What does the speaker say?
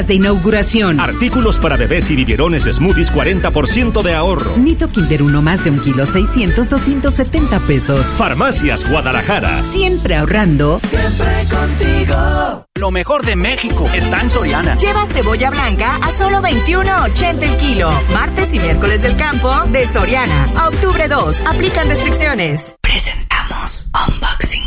de inauguración. Artículos para bebés y biberones Smoothies, 40% de ahorro. Nito Kinder 1 más de 1 kilo 600, 270 pesos. Farmacias Guadalajara. Siempre ahorrando. Siempre contigo. Lo mejor de México está en Soriana. Lleva cebolla blanca a solo $21.80 el kilo. Martes y miércoles del campo de Soriana. A octubre 2. Aplican restricciones. Presentamos Unboxing.